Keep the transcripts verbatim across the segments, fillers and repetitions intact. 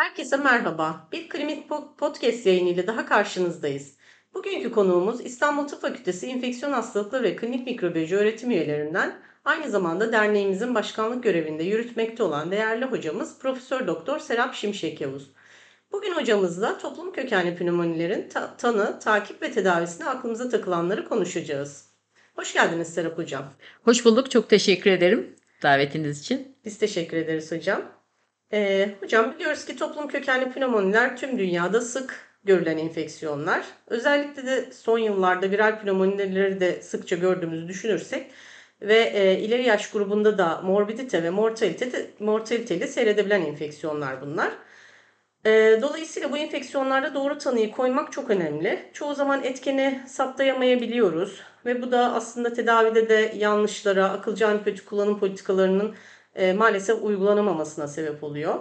Herkese merhaba. Bir Klinik Po- Podcast yayınıyla daha karşınızdayız. Bugünkü konuğumuz İstanbul Tıp Fakültesi İnfeksiyon Hastalıkları ve Klinik Mikrobiyoloji öğretim üyelerinden aynı zamanda derneğimizin başkanlık görevinde yürütmekte olan değerli hocamız Profesör Doktor Serap Şimşek Yavuz. Bugün hocamızla toplum kökenli pneumonilerin ta- tanı, takip ve tedavisine aklımıza takılanları konuşacağız. Hoş geldiniz Serap Hocam. Hoş bulduk. Çok teşekkür ederim davetiniz için. Biz teşekkür ederiz hocam. Ee, hocam biliyoruz ki toplum kökenli pneumoniler tüm dünyada sık görülen enfeksiyonlar. Özellikle de son yıllarda viral pneumonileri de sıkça gördüğümüzü düşünürsek ve e, ileri yaş grubunda da morbidite ve mortalite, mortaliteyle seyredebilen enfeksiyonlar bunlar. E, dolayısıyla bu enfeksiyonlarda doğru tanıyı koymak çok önemli. Çoğu zaman etkeni saptayamayabiliyoruz ve bu da aslında tedavide de yanlışlara, akılcı antibiyotik kullanım politikalarının e, maalesef uygulanamamasına sebep oluyor.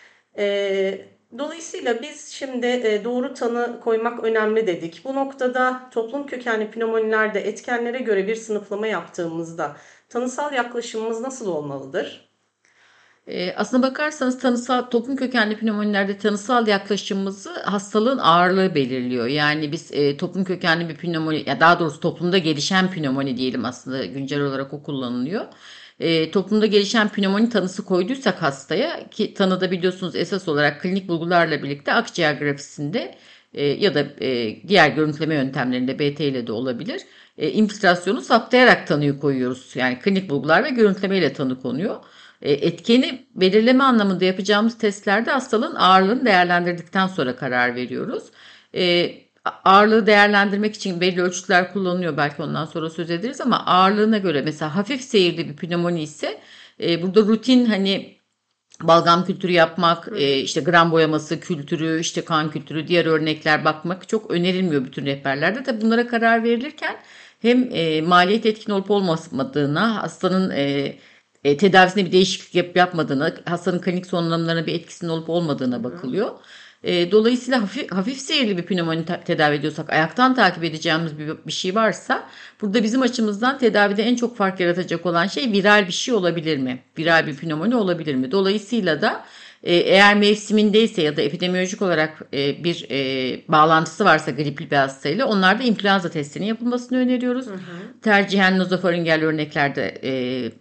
E, dolayısıyla biz şimdi e, doğru tanı koymak önemli dedik. Bu noktada toplum kökenli pneumonilerde etkenlere göre bir sınıflama yaptığımızda tanısal yaklaşımımız nasıl olmalıdır? Ee, aslına bakarsanız tanısal toplum kökenli pneumonilerde tanısal yaklaşımımızı hastalığın ağırlığı belirliyor. Yani biz e, toplum kökenli bir pneumoni, ya daha doğrusu toplumda gelişen pneumoni diyelim, aslında güncel olarak o kullanılıyor. E, toplumda gelişen pneumoni tanısı koyduysak hastaya, ki tanıda biliyorsunuz esas olarak klinik bulgularla birlikte akciğer grafisinde e, ya da e, diğer görüntüleme yöntemlerinde B T ile de olabilir. E, infiltrasyonu saptayarak tanıyı koyuyoruz. Yani klinik bulgular ve görüntüleme ile tanı konuyor. E, etkeni belirleme anlamında yapacağımız testlerde hastalığın ağırlığını değerlendirdikten sonra karar veriyoruz. E, Ağırlığı değerlendirmek için belli ölçütler kullanılıyor. Belki ondan sonra söz ederiz ama ağırlığına göre mesela hafif seyirli bir pnömoni ise e, burada rutin, hani balgam kültürü yapmak, e, işte gram boyaması kültürü, işte kan kültürü, diğer örnekler bakmak çok önerilmiyor bütün rehberlerde. Tabii bunlara karar verilirken hem e, maliyet etkin olup olmadığına, hastanın e, e, tedavisinde bir değişiklik yap yapmadığına, hastanın klinik sonlanımlarına bir etkisinin olup olmadığına bakılıyor. E, dolayısıyla hafif, hafif seyirli bir pnömoni tedavi ediyorsak, ayaktan takip edeceğimiz bir, bir şey varsa, burada bizim açımızdan tedavide en çok fark yaratacak olan şey viral bir şey olabilir mi? Viral bir pnömoni olabilir mi? Dolayısıyla da e, eğer mevsimindeyse ya da epidemiyolojik olarak e, bir e, bağlantısı varsa gripli bir hastayla, onlarda influenza testinin yapılmasını öneriyoruz. Hı hı. Tercihen nazofaringel örneklerde e,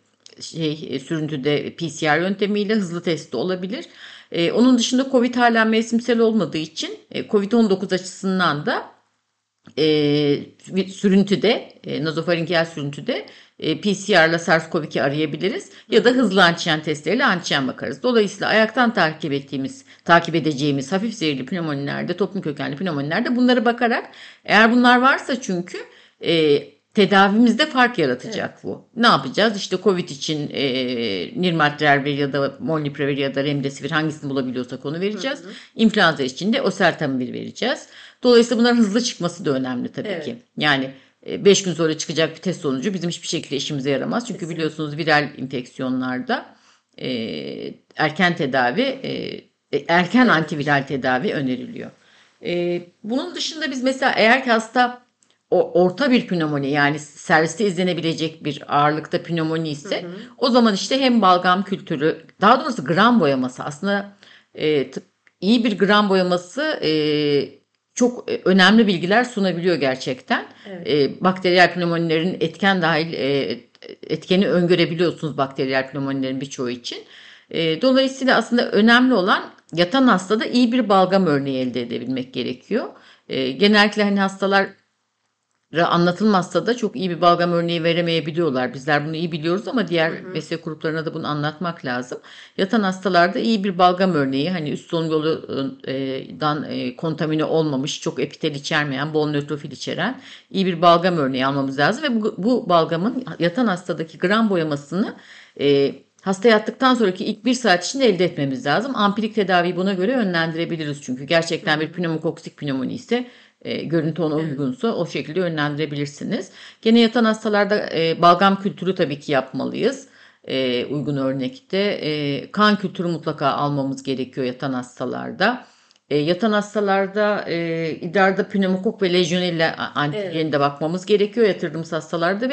şey sürüntüde P C R yöntemiyle hızlı testi olabilir. Ee, onun dışında Covid hala mevsimsel olmadığı için e, Covid on dokuz açısından da e, sürüntüde, e, nazofaringel sürüntüde e, P C R ile SARS-CoV iki arayabiliriz ya da hızlı antijen testleriyle antijen bakarız. Dolayısıyla ayaktan takip ettiğimiz, takip edeceğimiz hafif zehirli pneumonilerde, toplum kökenli pneumonilerde bunları bakarak, eğer bunlar varsa çünkü e, tedavimizde fark yaratacak, evet, bu. Ne yapacağız? İşte Covid için e, nirmatrelvir ya da molnupiravir ya da remdesivir, hangisini bulabiliyorsak onu vereceğiz. Hı hı. İnfluenza için de oseltamivir vereceğiz. Dolayısıyla bunların hızlı çıkması da önemli tabii, evet, ki. Yani beş gün sonra çıkacak bir test sonucu bizim hiçbir şekilde işimize yaramaz. Çünkü kesinlikle biliyorsunuz viral enfeksiyonlarda e, erken tedavi, e, erken, evet, antiviral tedavi öneriliyor. E, bunun dışında biz mesela, eğer ki hasta o orta bir pnömoni, yani serviste izlenebilecek bir ağırlıkta pnömoni ise, hı hı, o zaman işte hem balgam kültürü, daha doğrusu gram boyaması, aslında e, iyi bir gram boyaması e, çok önemli bilgiler sunabiliyor gerçekten. Evet. E, bakteriyel pneumonilerin etken dahil e, etkeni öngörebiliyorsunuz bakteriyel pneumonilerin birçoğu için. E, dolayısıyla aslında önemli olan, yatan hastada iyi bir balgam örneği elde edebilmek gerekiyor. E, genellikle hani hastalar anlatılmazsa da çok iyi bir balgam örneği veremeyebiliyorlar. Bizler bunu iyi biliyoruz ama diğer, hı hı, meslek gruplarına da bunu anlatmak lazım. Yatan hastalarda iyi bir balgam örneği, hani üst solunum yolundan e, kontamine olmamış, çok epitel içermeyen, bol nötrofil içeren iyi bir balgam örneği almamız lazım ve bu, bu balgamın yatan hastadaki gram boyamasını e, hasta yattıktan sonraki ilk bir saat içinde elde etmemiz lazım. Ampirik tedaviyi buna göre yönlendirebiliriz çünkü gerçekten bir pneumokoksik pnömoni ise, E, görüntü ona uygunsa o şekilde yönlendirebilirsiniz. Gene yatan hastalarda e, balgam kültürü tabii ki yapmalıyız. E, uygun örnekte. E, kan kültürü mutlaka almamız gerekiyor yatan hastalarda. E, yatan hastalarda e, idrarda pneumokok ve lejyonella antijenine, evet, de bakmamız gerekiyor yatırdığımız hastalarda ve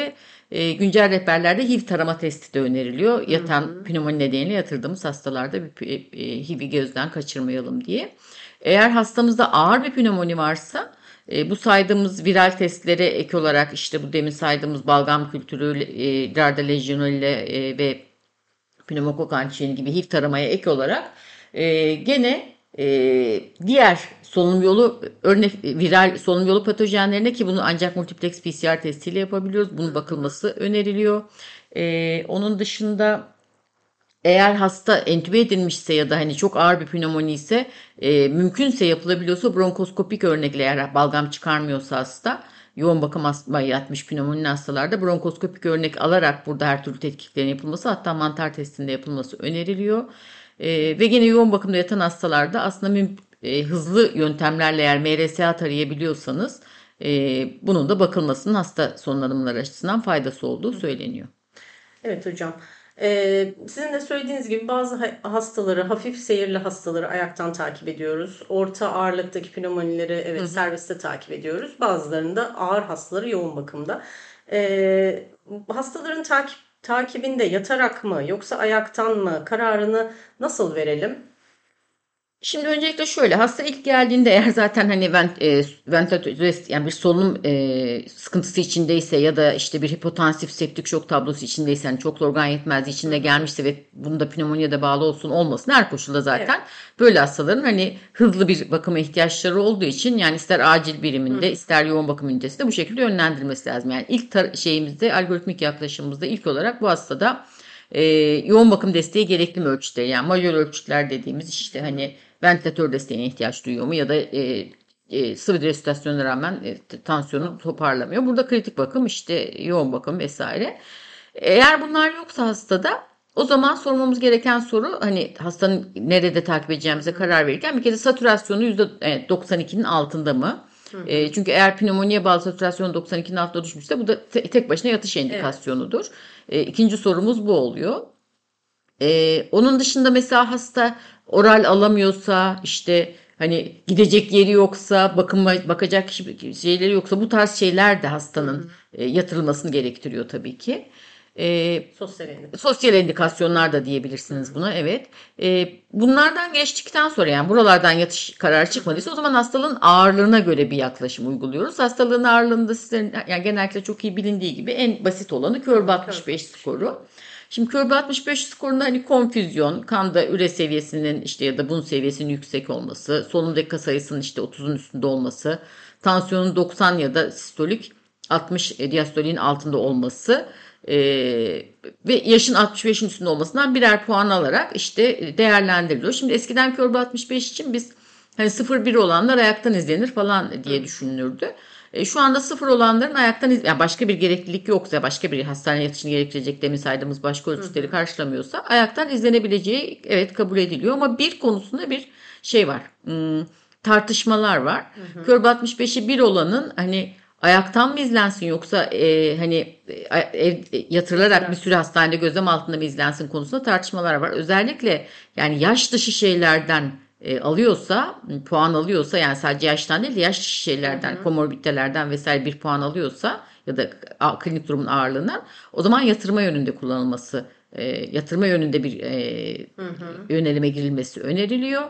E, güncel rehberlerde H I V tarama testi de öneriliyor. Hı Yatan hı. pnömoni nedeniyle yatırdığımız hastalarda bir e, H I V'i gözden kaçırmayalım diye. Eğer hastamızda ağır bir pnömoni varsa e, bu saydığımız viral testlere ek olarak işte bu demin saydığımız balgam kültürü, e, idrarda lejyonelle e, ve pneumokok antijen gibi H I V taramaya ek olarak e, gene e, diğer solunum yolu örnek viral solunum yolu patojenlerine ki bunu ancak multiplex P C R testiyle yapabiliyoruz. Bunun bakılması öneriliyor. E, onun dışında eğer hasta entübe edilmişse ya da hani çok ağır bir pnömoni ise e, mümkünse yapılabiliyorsa bronkoskopik örnekle eğer balgam çıkarmıyorsa hasta yoğun bakım asma yatmış pnömonili hastalarda bronkoskopik örnek alarak burada her türlü tetkiklerin yapılması hatta mantar testinde yapılması öneriliyor. E, ve gene yoğun bakımda yatan hastalarda aslında müm- e, hızlı yöntemlerle eğer M R S A tarayabiliyorsanız e, bunun da bakılmasının hasta sonlanımları açısından faydası olduğu söyleniyor. Evet hocam. Ee, sizin de söylediğiniz gibi bazı ha- hastaları, hafif seyirli hastaları ayaktan takip ediyoruz. Orta ağırlıktaki pnömonileri evet serviste takip ediyoruz. Bazılarını da ağır hastaları yoğun bakımda. Ee, hastaların takip takibinde yatarak mı yoksa ayaktan mı kararını nasıl verelim? Şimdi öncelikle şöyle hasta ilk geldiğinde eğer zaten hani vent, e, ventilatör yani bir solunum e, sıkıntısı içindeyse ya da işte bir hipotansif septik şok tablosu içindeyse hani çoklu organ yetmezliği içinde gelmişse ve bunda pnömoniye de bağlı olsun olmasın her koşulda zaten Evet. böyle hastaların hani hızlı bir bakıma ihtiyaçları olduğu için yani ister acil biriminde ister yoğun bakım ünitesinde bu şekilde yönlendirilmesi lazım. Yani ilk tar- şeyimizde algoritmik yaklaşımımızda ilk olarak bu hastada e, yoğun bakım desteği gerekli mi ölçütleri yani majör ölçütler dediğimiz işte hani ventilatör desteğine ihtiyaç duyuyor mu ya da e, e, sıvı resüsitasyona rağmen e, tansiyonu toparlamıyor. Burada kritik bakım işte yoğun bakım vesaire. Eğer bunlar yoksa hastada o zaman sormamız gereken soru hani hastanın nerede takip edeceğimize karar verirken bir kere satürasyonu yüzde doksan ikinin altında mı? E, çünkü eğer pnömoniye bağlı satürasyon doksan ikinin altına düşmüşse bu da te- tek başına yatış Evet. endikasyonudur. E, ikinci sorumuz bu oluyor. Ee, onun dışında mesela hasta oral alamıyorsa işte hani gidecek yeri yoksa bakıma bakacak kişi- şeyleri yoksa bu tarz şeyler de hastanın e, yatırılmasını gerektiriyor tabii ki. Ee, Sosyal endişe. Sosyal indikasyonlar da diyebilirsiniz buna evet. Ee, bunlardan geçtikten sonra yani buralardan yatış kararı çıkmadıysa o zaman hastalığın ağırlığına göre bir yaklaşım uyguluyoruz. Hastalığın ağırlığında sizlerin yani genellikle çok iyi bilindiği gibi en basit olanı Körbe altmış beş skoru. Şimdi Körbe altmış beş skorunda hani konfüzyon, kanda üre seviyesinin işte ya da bun seviyesinin yüksek olması, solunum dakika sayısının işte otuzun üstünde olması, tansiyonun doksan ya da sistolik altmış e, diastoliğin altında olması e, ve yaşın altmış beşin üstünde olmasından birer puan alarak işte değerlendiriliyor. Şimdi eskiden Körbe altmış beş için biz hani sıfır bir olanlar ayaktan izlenir falan diye düşünülürdü. E, şu anda sıfır olanların ayaktan iz yani başka bir gereklilik yoksa başka bir hastane yatışını gerektirecek demin saydığımız başka ölçütleri karşılamıyorsa ayaktan izlenebileceği evet kabul ediliyor ama bir konusunda bir şey var. Hmm, tartışmalar var. Körbe altmış beşi bir olanın hani ayaktan mı izlensin yoksa e, hani e, ev, yatırılarak bir süre hastanede gözlem altında mı izlensin konusunda tartışmalar var. Özellikle yani yaş dışı şeylerden e, alıyorsa puan alıyorsa yani sadece yaştan değil de yaş dışı şeylerden komorbiditelerden vesaire bir puan alıyorsa ya da a, klinik durumun ağırlığından o zaman yatırma yönünde kullanılması e, yatırma yönünde bir e, yönelime girilmesi öneriliyor.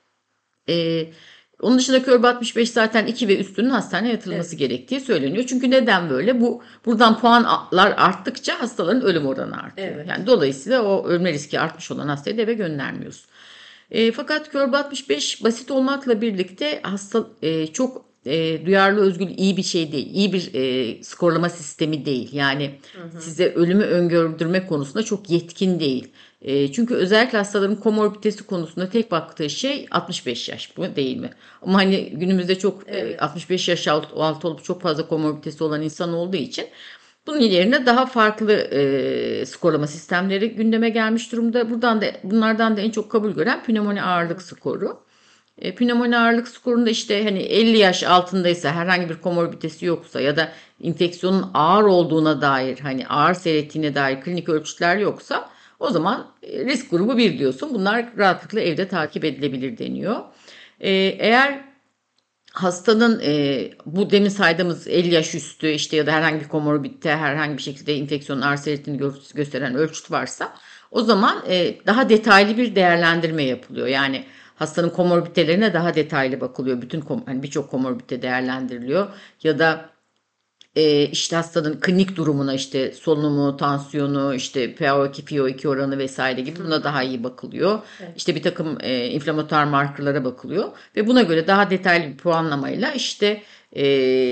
Ee, Onun dışında Körbe altmış beş zaten iki ve üstünün hastaneye yatırılması Evet. gerektiği söyleniyor. Çünkü neden böyle? Bu buradan puanlar arttıkça hastaların ölüm oranı artıyor. Evet. Yani dolayısıyla o ölme riski artmış olan hastayı da eve göndermiyoruz. E, fakat Körbe altmış beş basit olmakla birlikte hasta e, çok e, duyarlı özgül iyi bir şey değil. İyi bir e, skorlama sistemi değil. Yani size ölümü öngördürme konusunda çok yetkin değil. E, çünkü özellikle hastaların komorbiditesi konusunda tek baktığı şey altmış beş yaş. Bu değil mi? Ama hani günümüzde çok e, Evet. altmış beş yaş altı, altı olup çok fazla komorbiditesi olan insan olduğu için bunun yerine daha farklı e, skorlama sistemleri gündeme gelmiş durumda. Buradan da bunlardan da en çok kabul gören pnömoni ağırlık skoru. E, pnömoni ağırlık skorunda işte hani elli yaş altındaysa herhangi bir komorbiditesi yoksa ya da enfeksiyonun ağır olduğuna dair hani ağır seyrettiğine dair klinik ölçütler yoksa o zaman e, risk grubu bir diyorsun. Bunlar rahatlıkla evde takip edilebilir deniyor. E, eğer hastanın e, bu demin saydığımız elli yaş üstü işte ya da herhangi bir komorbidite, herhangi bir şekilde enfeksiyonun arz ettiğini gö- gösteren ölçüt varsa o zaman e, daha detaylı bir değerlendirme yapılıyor. Yani hastanın komorbiditelerine daha detaylı bakılıyor. Bütün kom- hani birçok komorbidite değerlendiriliyor ya da e, işte hastanın klinik durumuna işte solunumu, tansiyonu, işte P A iki, F i O iki oranı vesaire gibi buna daha iyi bakılıyor. Evet. İşte bir takım e, inflamatuar markerlara bakılıyor ve buna göre daha detaylı bir puanlamayla işte e,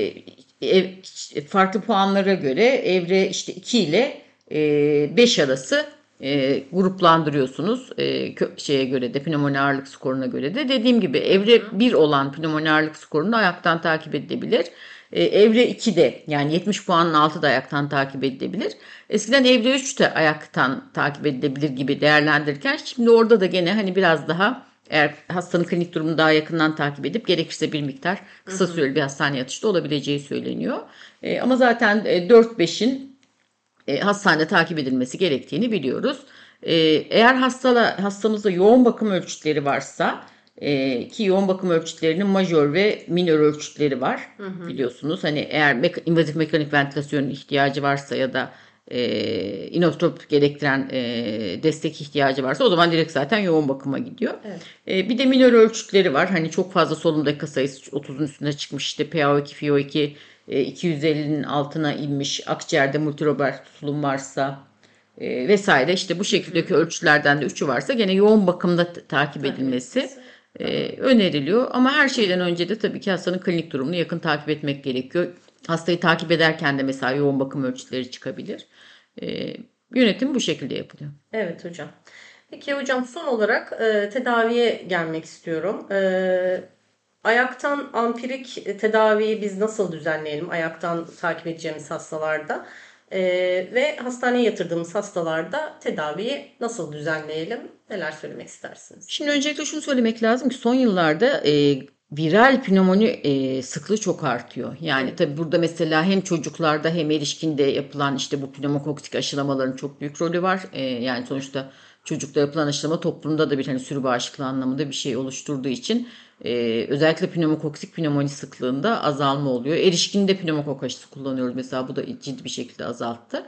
ev, farklı puanlara göre evre işte iki ile e, beş arası e, gruplandırıyorsunuz. E, şeye göre de pnömoni ağırlık skoruna göre de dediğim gibi evre bir olan pnömoni ağırlık skorunu ayaktan takip edilebilir. E, evre iki de yani yetmiş puanın altı da ayaktan takip edilebilir. Eskiden evre üç de ayaktan takip edilebilir gibi değerlendirirken şimdi orada da gene hani biraz daha eğer hastanın klinik durumunu daha yakından takip edip gerekirse bir miktar kısa süreli bir hastane yatışta olabileceği söyleniyor. E, ama zaten e, dört beşin e, hastanede takip edilmesi gerektiğini biliyoruz. E, eğer hastala, hastamızda yoğun bakım ölçütleri varsa e, ki yoğun bakım ölçütlerinin majör ve minör ölçütleri var Hı hı. biliyorsunuz. Hani eğer me- invazif mekanik ventilasyon ihtiyacı varsa ya da e, inotrop gerektiren e, destek ihtiyacı varsa o zaman direkt zaten yoğun bakıma gidiyor. Evet. E, bir de minör ölçütleri var. Hani çok fazla solunum dakika sayısı otuzun üstüne çıkmış. İşte P A iki, F i O iki e, iki yüz ellinin altına inmiş. Akciğerde multilobar tutulum varsa e, vesaire işte bu şekildeki ölçülerden de üçü varsa gene yoğun bakımda t- takip Takip edilmesi edilmesi. e, öneriliyor. Ama her şeyden önce de tabii ki hastanın klinik durumunu yakın takip etmek gerekiyor. Hastayı takip ederken de mesela yoğun bakım ölçütleri çıkabilir. E, Yönetim bu şekilde yapılıyor. Evet hocam. Peki hocam son olarak e, tedaviye gelmek istiyorum. E, ayaktan ampirik tedaviyi biz nasıl düzenleyelim? Ayaktan takip edeceğimiz hastalarda E, ve hastaneye yatırdığımız hastalarda tedaviyi nasıl düzenleyelim? Neler söylemek istersiniz? Şimdi öncelikle şunu söylemek lazım ki son yıllarda e, viral pnömoni e, sıklığı çok artıyor. Yani Evet. tabii burada mesela hem çocuklarda hem erişkinde yapılan işte bu pneumokoktik aşılamaların çok büyük rolü var. E, yani sonuçta çocukta yapılan aşılama toplumda da bir hani sürü bağışıklığı anlamında bir şey oluşturduğu için e, özellikle pneumokoktik pnömoni sıklığında azalma oluyor. Erişkinde pneumokok aşısı kullanıyoruz mesela bu da ciddi bir şekilde azalttı.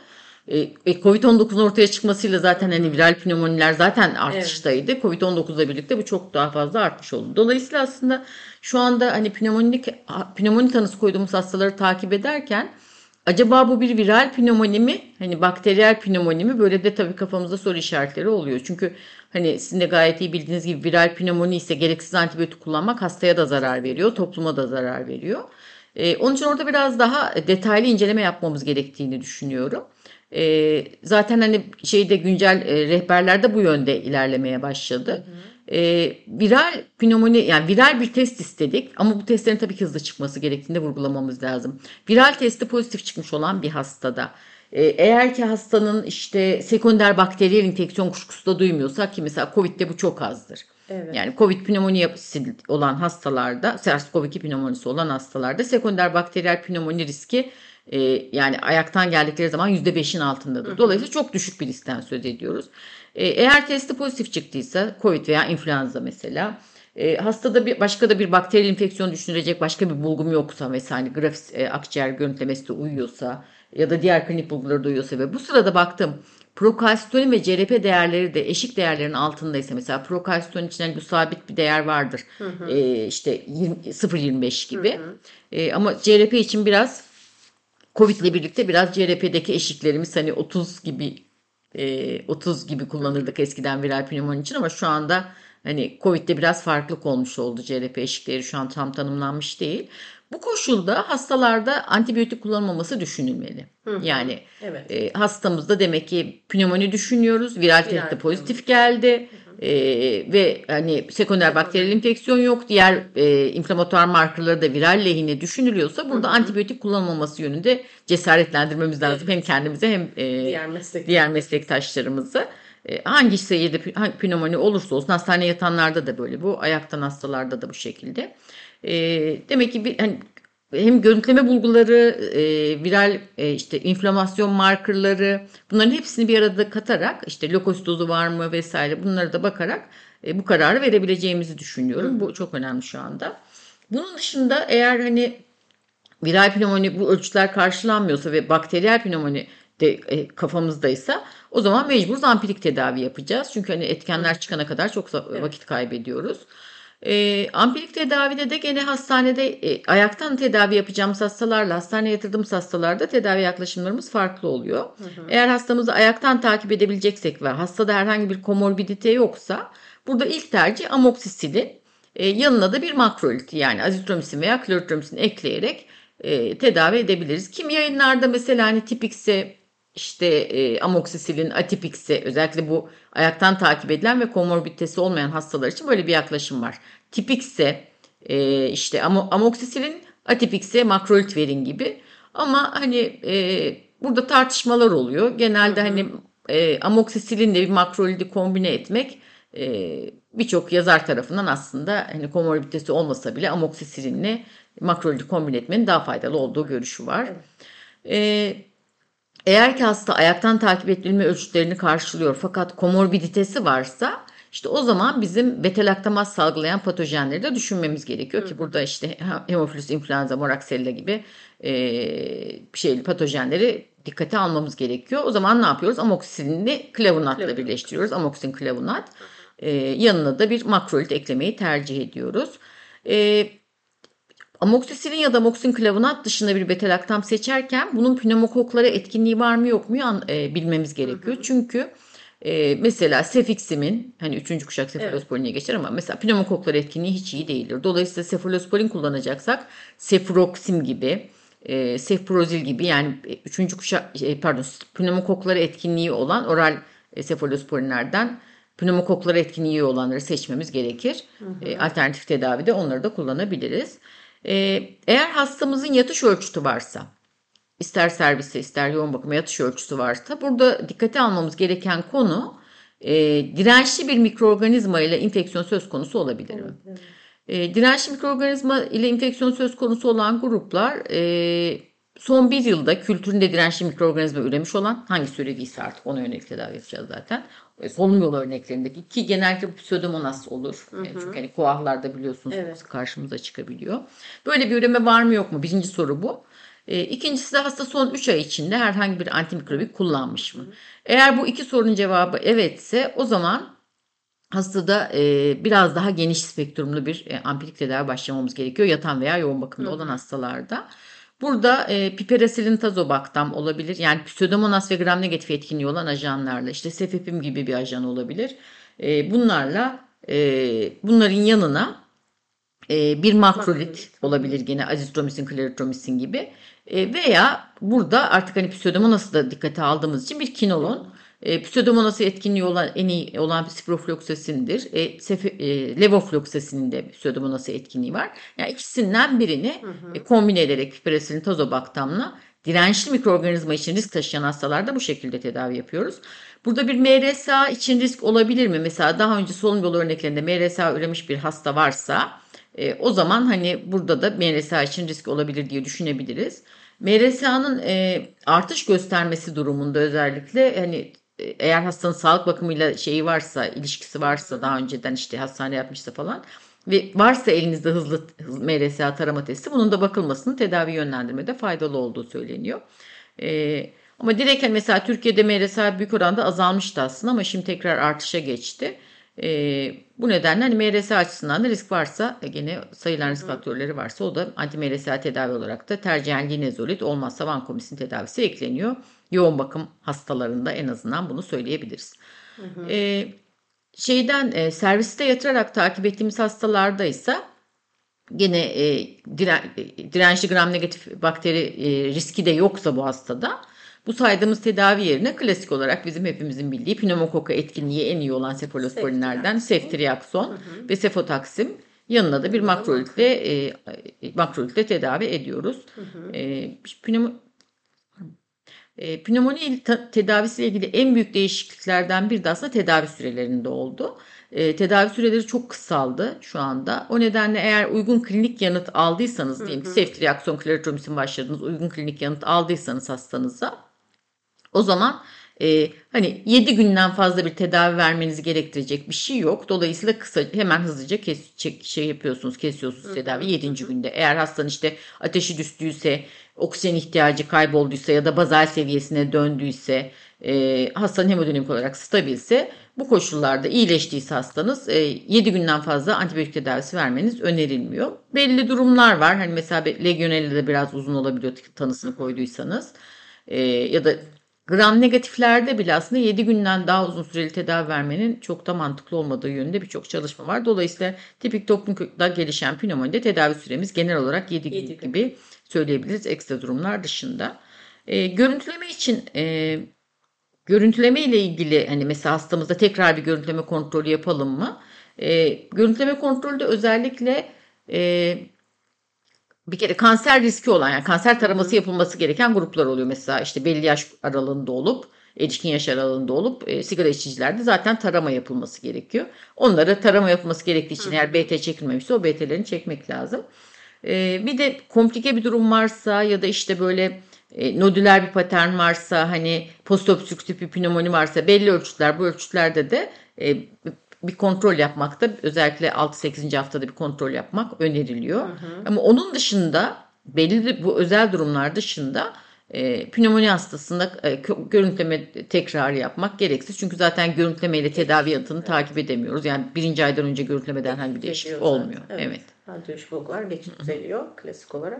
E, Covid on dokuzun ortaya çıkmasıyla zaten hani viral pnömoniler zaten Evet. artıştaydı. Covid on dokuzla birlikte bu çok daha fazla artmış oldu. Dolayısıyla aslında şu anda hani pnömonik pnömoni tanısı koyduğumuz hastaları takip ederken acaba bu bir viral pnömoni mi? Hani bakteriyel pnömoni mi? Böyle de tabii kafamızda soru işaretleri oluyor. Çünkü hani sizin de gayet iyi bildiğiniz gibi viral pnömoni ise gereksiz antibiyotik kullanmak hastaya da zarar veriyor, topluma da zarar veriyor. Ee, onun için orada biraz daha detaylı inceleme yapmamız gerektiğini düşünüyorum. Ee, zaten hani şeyde güncel e, rehberlerde bu yönde ilerlemeye başladı. Ee, viral pnömoni yani viral bir test istedik ama bu testlerin tabii ki hızlı çıkması gerektiğini de vurgulamamız lazım. Viral testi pozitif çıkmış olan bir hastada e, eğer ki hastanın işte sekonder bakteriyel enfeksiyon kuşkusu da duymuyorsak ki mesela Covid'de bu çok azdır. Evet. Yani Covid pnömoni yapısı olan hastalarda, SARS-CoV iki pnömonisi olan hastalarda sekonder bakteriyel pnömoni riski e, yani ayaktan geldikleri zaman yüzde beşin altındadır. Dolayısıyla çok düşük bir riskten söz ediyoruz. E, eğer testi pozitif çıktıysa Covid veya influenza mesela e, hastada bir başka da bir bakteriyel enfeksiyon düşünülecek başka bir bulgum yoksa mesela hani grafis e, akciğer görüntülemesi de uyuyorsa ya da diğer klinik bulguları da uyuyorsa ve bu sırada baktım prokalsitonin ve C R P değerleri de eşik değerlerin altındaysa mesela prokalsitonin için hani bu sabit bir değer vardır. Hı hı. E, işte sıfır virgül yirmi beş Hı gibi. hı. E, ama C R P için biraz Covid ile birlikte biraz C R P'deki eşiklerimiz hani otuz gibi e, otuz gibi kullanırdık eskiden viral pnömoni için ama şu anda hani Covid'de biraz farklılık olmuş oldu. C R P eşikleri şu an tam tanımlanmış değil. Bu koşulda hastalarda antibiyotik kullanılmaması düşünülmeli. Hı hı. Yani Evet. e, hastamızda demek ki pnömoni düşünüyoruz. Viral Viral testte pnömoni. pozitif geldi. E, ve hani sekonder bakteriyel enfeksiyon yok. Diğer e, inflamatuar markerları da viral lehine düşünülüyorsa burada antibiyotik kullanılmaması yönünde cesaretlendirmemiz lazım. Hem kendimize hem e, Diğer meslek. diğer meslektaşlarımızı. E, hangi seyirde hangi pnömoni olursa olsun hastaneye yatanlarda da böyle bu. Ayaktan hastalarda da bu şekilde. E, demek ki bir, hani hem görüntüleme bulguları, e, viral e, işte inflamasyon markerları bunların hepsini bir arada katarak işte lökositozu var mı vesaire bunları da bakarak e, bu kararı verebileceğimizi düşünüyorum. Bu çok önemli şu anda. Bunun dışında eğer hani viral pnömoni bu ölçütler karşılanmıyorsa ve bakteriyel pnömoni de e, kafamızdaysa o zaman mecburuz ampirik tedavi yapacağız. Çünkü hani etkenler çıkana kadar çok za- Evet. vakit kaybediyoruz. E, ampirik tedavide de gene hastanede e, ayaktan tedavi yapacağımız hastalarla hastaneye yatırdığımız hastalarda tedavi yaklaşımlarımız farklı oluyor. Eğer hastamızı ayaktan takip edebileceksek ve hastada herhangi bir komorbidite yoksa burada ilk tercih amoksisilin. E, yanına da bir makrolit yani azitromisin veya kloritromisin ekleyerek e, tedavi edebiliriz. Kimi yayınlarda mesela hani tipikse işte e, amoksisilin, atipikse özellikle bu ayaktan takip edilen ve komorbiditesi olmayan hastalar için böyle bir yaklaşım var. Tipikse e, işte am amoksisilin, atipikse makrolit verin gibi. Ama hani e, burada tartışmalar oluyor. Genelde hı hı. hani e, amoksisilinle bir makrolidi kombine etmek e, birçok yazar tarafından aslında hani komorbiditesi olmasa bile amoksisilinle makrolidi kombine etmenin daha faydalı olduğu görüşü var. Evet. Ee, eğer ki hasta ayaktan takip edilme ölçütlerini karşılıyor fakat komorbiditesi varsa işte o zaman bizim beta-laktamaz salgılayan patojenleri de düşünmemiz gerekiyor. Hı hı. Ki burada işte hemofilus influenza, moraksella gibi e, şeyli patojenleri dikkate almamız gerekiyor. O zaman ne yapıyoruz? Amoksisinli klavunatla Klavunat. birleştiriyoruz. Amoksin klavunat. E, yanına da bir makrolit eklemeyi tercih ediyoruz. E, Amoksisilin ya da amoksin klavunat dışında bir beta-laktam seçerken bunun pneumokoklara etkinliği var mı yok mu e, bilmemiz gerekiyor. Hı hı. Çünkü e, mesela sefiksimin hani üçüncü kuşak sefalosporin'e evet. geçer ama mesela pneumokoklara etkinliği hiç iyi değildir. Dolayısıyla sefalosporin kullanacaksak sefuroksim gibi, e, sefprozil gibi yani üçüncü kuşak e, pardon pneumokoklara etkinliği olan oral e, sefalosporinlerden pneumokoklara etkinliği olanları seçmemiz gerekir. Hı hı. E, alternatif tedavide onları da kullanabiliriz. Ee, eğer hastamızın yatış ölçütü varsa, ister servise ister yoğun bakıma yatış ölçüsü varsa burada dikkate almamız gereken konu e, dirençli bir mikroorganizma ile enfeksiyon söz konusu olabilir mi? Evet. E, dirençli mikroorganizma ile enfeksiyon söz konusu olan gruplar e, son bir yılda kültüründe dirençli mikroorganizma üremiş olan hangisi ürediyse artık ona yönelik tedavi yapacağız zaten. Solunum yolu örneklerindeki ki genellikle pseudomonas olur. Hı hı. Yani çünkü hani koahlarda biliyorsunuz evet. karşımıza çıkabiliyor. Böyle bir üreme var mı yok mu? Birinci soru bu. E, ikincisi de hasta son üç ay içinde herhangi bir antimikrobik kullanmış mı? Hı hı. Eğer bu iki sorunun cevabı evetse o zaman hastada e, biraz daha geniş spektrumlu bir e, ampirik tedavi başlamamız gerekiyor. Yatan veya yoğun bakımda hı hı. olan hastalarda. Burada e, piperasilin tazobaktam olabilir. Yani pseudomonas ve gram negatif etkinliği olan ajanlarla işte sefepim gibi bir ajan olabilir. E, bunlarla e, bunların yanına e, bir makrolit olabilir gene azitromisin, klaritromisin gibi. E, veya burada artık hani pseudomonası da dikkate aldığımız için bir kinolon. E, pseudomonası etkinliği olan en iyi olan ciprofloxasindir. E, sefe, e, levofloxasinin de pseudomonası etkinliği var. Yani ikisinden birini hı hı. E, kombine ederek piperesilin tazobaktamla dirençli mikroorganizma için risk taşıyan hastalarda bu şekilde tedavi yapıyoruz. Burada bir M R S A için risk olabilir mi? Mesela daha önce solunum yolu örneklerinde M R S A üremiş bir hasta varsa e, o zaman hani burada da M R S A için risk olabilir diye düşünebiliriz. M R S A'nın e, artış göstermesi durumunda özellikle hani eğer hastanın sağlık bakımıyla şeyi varsa, ilişkisi varsa daha önceden işte hastane yapmışsa falan ve varsa elinizde hızlı, hızlı M R S A tarama testi bunun da bakılmasının tedavi yönlendirmede faydalı olduğu söyleniyor. Ee, ama direkt mesela Türkiye'de M R S A büyük oranda azalmıştı aslında ama şimdi tekrar artışa geçti. Ee, bu nedenle hani M R S A açısından da risk varsa gene sayılan risk faktörleri varsa o da anti-M R S A tedavi olarak da tercihen linezolid olmazsa vankomisin tedavisi ekleniyor. Yoğun bakım hastalarında en azından bunu söyleyebiliriz. Hı hı. Ee, şeyden e, serviste yatırarak takip ettiğimiz hastalarda ise gene e, diren, dirençli gram negatif bakteri e, riski de yoksa bu hastada bu saydığımız tedavi yerine klasik olarak bizim hepimizin bildiği pneumokoka etkinliği en iyi olan sefalosporinlerden seftriakson ve sefotaksim yanına da bir makrolitle e, makrolitle tedavi ediyoruz. Hı hı. E, pneumo E, pnömoni tedavisiyle ilgili en büyük değişikliklerden biri de aslında tedavi sürelerinde oldu. E, tedavi süreleri çok kısaldı şu anda. O nedenle eğer uygun klinik yanıt aldıysanız diyelim seftriakson, klaritromisin başladığınız uygun klinik yanıt aldıysanız hastanıza o zaman e, hani yedi günden fazla bir tedavi vermenizi gerektirecek bir şey yok. Dolayısıyla kısa hemen hızlıca kes, çek, şey yapıyorsunuz, kesiyorsunuz tedavi yedinci günde. Eğer hastanın işte ateşi düştüyse, oksijen ihtiyacı kaybolduysa ya da bazal seviyesine döndüyse, e, hastanın hemodinamik olarak stabilse, bu koşullarda iyileştiyse hastanız e, yedi günden fazla antibiyotik tedavisi vermeniz önerilmiyor. Belli durumlar var. Hani mesela Legionella'da biraz uzun olabiliyor tanısını koyduysanız. E, ya da gram negatiflerde bile aslında yedi günden daha uzun süreli tedavi vermenin çok da mantıklı olmadığı yönünde birçok çalışma var. Dolayısıyla tipik toplumda gelişen pneumonide tedavi süremiz genel olarak yedi gün yedi gün. gibi söyleyebiliriz ekstra durumlar dışında. E, görüntüleme için e, görüntüleme ile ilgili hani mesela hastamızda tekrar bir görüntüleme kontrolü yapalım mı? E, görüntüleme kontrolü özellikle e, bir kere kanser riski olan yani kanser taraması yapılması gereken gruplar oluyor. Mesela işte belli yaş aralığında olup erişkin yaş aralığında olup e, sigara içicilerde zaten tarama yapılması gerekiyor. Onlara tarama yapılması gerektiği için eğer B T çekilmemişse o B T'lerini çekmek lazım. E, bir de komplike bir durum varsa ya da işte böyle e, nodüler bir patern varsa hani postobstrüktif bir pnömoni varsa belli ölçütler bu ölçütlerde de e, bir kontrol yapmakta özellikle altı sekizinci haftada bir kontrol yapmak öneriliyor. Hı hı. Ama onun dışında belli bu özel durumlar dışında e, pnömoni hastasında e, görüntüleme tekrarı yapmak gereksiz. Çünkü zaten görüntülemeyle tedavi yanıtını evet. takip edemiyoruz. Yani birinci aydan önce görüntülemeden herhangi bir değişiklik olmuyor. Evet. evet. Radyolojik bulgular geç düzeliyor klasik olarak.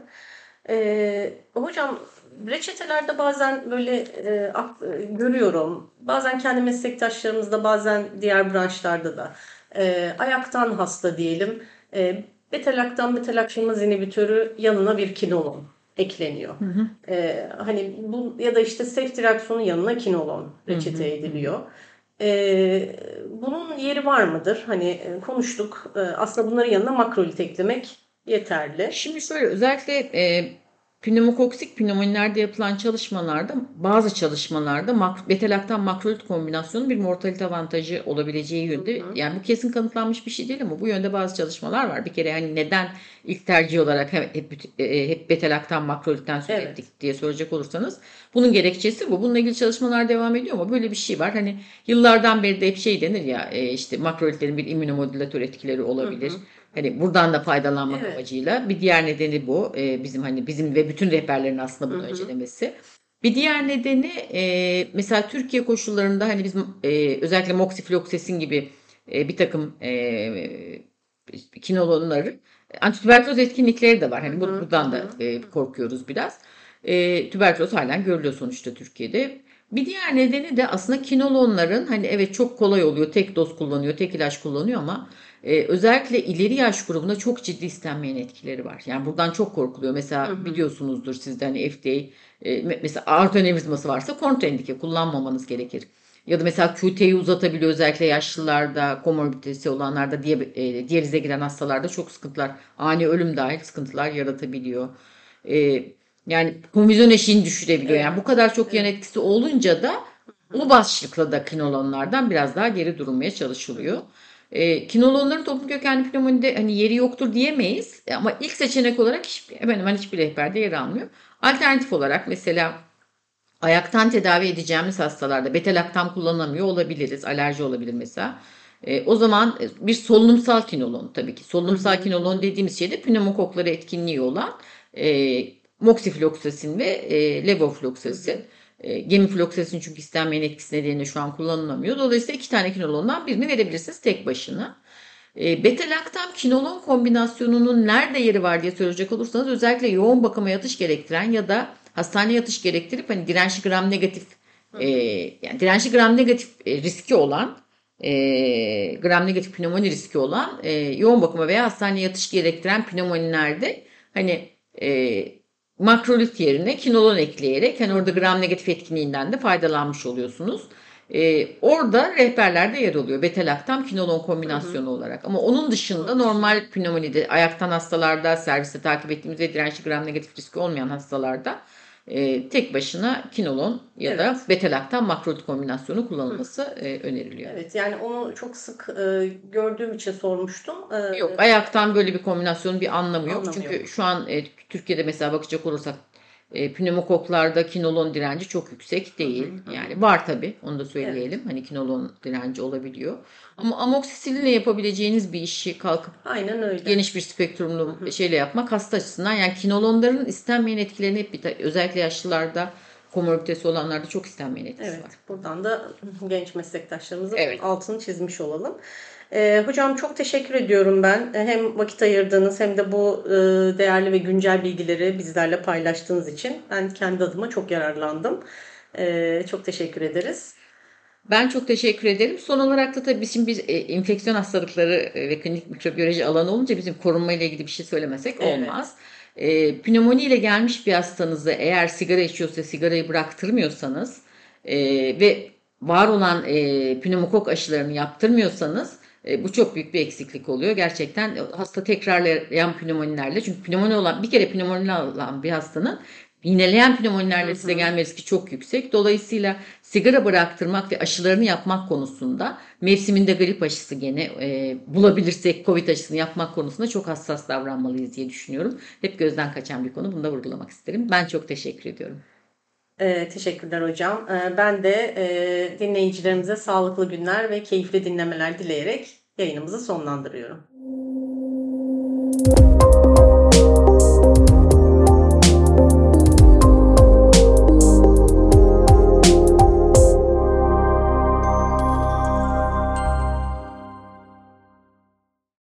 Ee, hocam reçetelerde bazen böyle e, görüyorum. Bazen kendi meslektaşlarımızda bazen diğer branşlarda da e, ayaktan hasta diyelim. E, betalaktan betalakşemaz inhibitörü yanına bir kinolon ekleniyor. Hı hı. E, hani bu ya da işte ceftriaxonun yanına kinolon reçete ediliyor. E, bunun yeri var mıdır? Hani konuştuk. E, aslında bunların yanına makrolit eklemek yeterli. Şimdi şöyle özellikle e, pneumokoksik pneumonilerde yapılan çalışmalarda bazı çalışmalarda mak betalaktan makrolit kombinasyonu bir mortalite avantajı olabileceği yönde. Hı hı. Yani bu kesin kanıtlanmış bir şey değil ama bu yönde bazı çalışmalar var. Bir kere yani neden ilk tercih olarak hep, hep, hep betalaktan makrolitten söz evet. ettik diye soracak olursanız bunun gerekçesi bu. Bununla ilgili çalışmalar devam ediyor ama böyle bir şey var. Hani yıllardan beri de hep şey denir ya işte makrolitlerin bir immünomodülatör etkileri olabilir. Hı hı. Hani buradan da faydalanmak evet. amacıyla. Bir diğer nedeni bu. Ee, bizim hani bizim ve bütün rehberlerin aslında bunu hı hı. öncelemesi. Bir diğer nedeni e, mesela Türkiye koşullarında hani biz e, özellikle moksifloksesin gibi e, bir takım e, kinolonları antitüberküloz etkinlikleri de var. Hani hı hı. buradan da e, korkuyoruz biraz. E, tüberküloz halen görülüyor sonuçta Türkiye'de. Bir diğer nedeni de aslında kinolonların hani evet çok kolay oluyor. Tek doz kullanıyor, tek ilaç kullanıyor ama Ee, özellikle ileri yaş grubunda çok ciddi istenmeyen etkileri var. Yani buradan çok korkuluyor. Mesela hı hı. biliyorsunuzdur siz de hani F D A e, mesela aort anevrizması varsa kontraindike kullanmamanız gerekir. Ya da mesela Q T'yi uzatabiliyor özellikle yaşlılarda, komorbiditesi olanlarda, diye, e, diyalize giren hastalarda çok sıkıntılar, ani ölüm dahil sıkıntılar yaratabiliyor. E, yani konfüzyon eşiğini düşürebiliyor. Evet. Yani bu kadar çok yan etkisi olunca da o başlıkla da kinolonlardan biraz daha geri durulmaya çalışılıyor. E, kinolonların toplum kökenli pneumonide hani yeri yoktur diyemeyiz ama ilk seçenek olarak hiçbir, hemen hemen hiçbir rehberde yer almıyor. Alternatif olarak mesela ayaktan tedavi edeceğimiz hastalarda betalaktam kullanamıyor olabiliriz. Alerji olabilir mesela. E, o zaman bir solunumsal kinolon tabii ki. Solunumsal kinolon dediğimiz şey de pneumokoklara etkinliği olan e, moksifloksasin ve e, levofloksasin. E, gemifloksasin çünkü istenmeyen etkisi nedeniyle şu an kullanılamıyor. Dolayısıyla iki tane kinolondan birini verebilirsiniz tek başına. E, beta-laktam kinolon kombinasyonunun nerede yeri var diye soracak olursanız özellikle yoğun bakıma yatış gerektiren ya da hastane yatış gerektirip hani dirençli gram negatif e, yani dirençli gram negatif e, riski olan e, gram negatif pnömoni riski olan e, yoğun bakıma veya hastane yatış gerektiren pnömonilerde hani e, makrolit yerine kinolon ekleyerek hani orada gram negatif etkinliğinden de faydalanmış oluyorsunuz. Ee, orada rehberlerde yer alıyor. Betalaktam kinolon kombinasyonu hı hı. olarak. Ama onun dışında normal pneumonide ayaktan hastalarda serviste takip ettiğimiz ve dirençli gram negatif riski olmayan hastalarda e, tek başına kinolon ya evet. da betalaktam makrolit kombinasyonu kullanılması e, öneriliyor. Evet yani onu çok sık e, gördüğüm için sormuştum. E, yok ayaktan böyle bir kombinasyonun bir anlamı yok. Anlamı Çünkü yok. şu an e, Türkiye'de mesela bakacak olursak E, pneumokoklarda kinolon direnci çok yüksek değil. Yani var tabii, onu da söyleyelim. Evet. Hani kinolon direnci olabiliyor. Ama amoksisilinle yapabileceğiniz bir işi kalkıp Aynen öyle. geniş bir spektrumlu şeyle yapmak hasta açısından, yani kinolonların istenmeyen etkilerini hep bir ta- özellikle yaşlılarda, komorbidesi olanlarda çok istenmeyen etkisi Evet, var. buradan da genç meslektaşlarımızın Evet. altını çizmiş olalım. Ee, hocam çok teşekkür ediyorum ben. Hem vakit ayırdığınız hem de bu e, değerli ve güncel bilgileri bizlerle paylaştığınız için ben kendi adıma çok yararlandım. Ee, çok teşekkür ederiz. Ben çok teşekkür ederim. Son olarak da tabii biz şimdi biz e, enfeksiyon hastalıkları e, ve klinik mikrobiyoloji alanı olunca bizim korunma ile ilgili bir şey söylemesek Evet. olmaz. E, pnömoni ile gelmiş bir hastanızı eğer sigara içiyorsa sigarayı bıraktırmıyorsanız e, ve var olan e, pneumokok aşılarını yaptırmıyorsanız e, bu çok büyük bir eksiklik oluyor. Gerçekten e, hasta tekrarlayan pnömonilerle, çünkü pnömoni olan bir kere pnömoni olan bir hastanın İğneleyen pneumonilerle size gelme riski çok yüksek. Dolayısıyla sigara bıraktırmak ve aşılarını yapmak konusunda, mevsiminde grip aşısı gene e, bulabilirsek Covid aşısını yapmak konusunda çok hassas davranmalıyız diye düşünüyorum. Hep gözden kaçan bir konu. Bunu da vurgulamak isterim. Ben çok teşekkür ediyorum. Ee, teşekkürler hocam. Ee, ben de e, dinleyicilerimize sağlıklı günler ve keyifli dinlemeler dileyerek yayınımızı sonlandırıyorum.